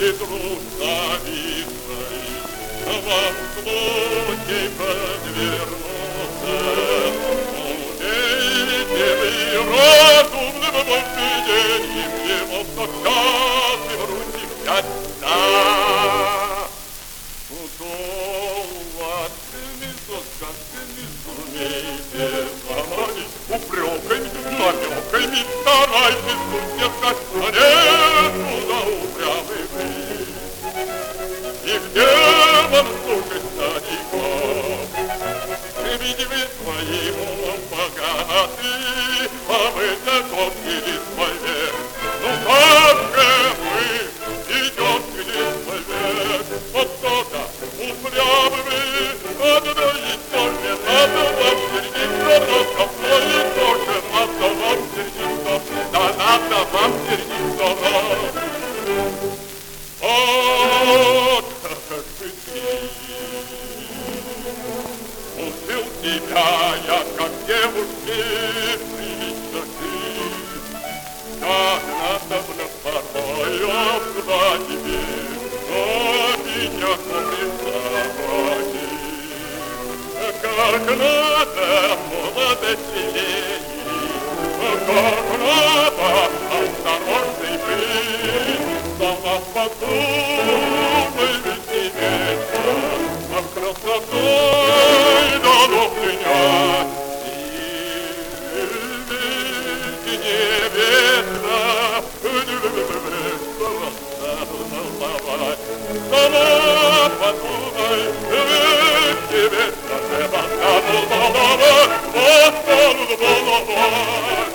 ветру зависной, вам случай подвернулся. Умейте вы разумным поведением его тотчас и в руки взять, да. Словацкими сказками сумейте заманить, упреками, намеками старайтесь удержать, а не туда упрямый вы. И где вам слушать стариков? Видите вы своим умом богаты, а вы готов или свой век. Ну как же вы идете или свой век? Вот кто-то упрямый, надо доить не надо вам сердиться, но ковной тоже надо вам сердиться, да надо вам сердиться. Вот как бы ты усил тебя, я как девушке прилично ты. Так надо мне порой обзвать но меня купить как надо молодости лени, как надо осторожный быть, сама подумай веселиться, а красотой дано пленять. И невеста, сама подумай, невеста,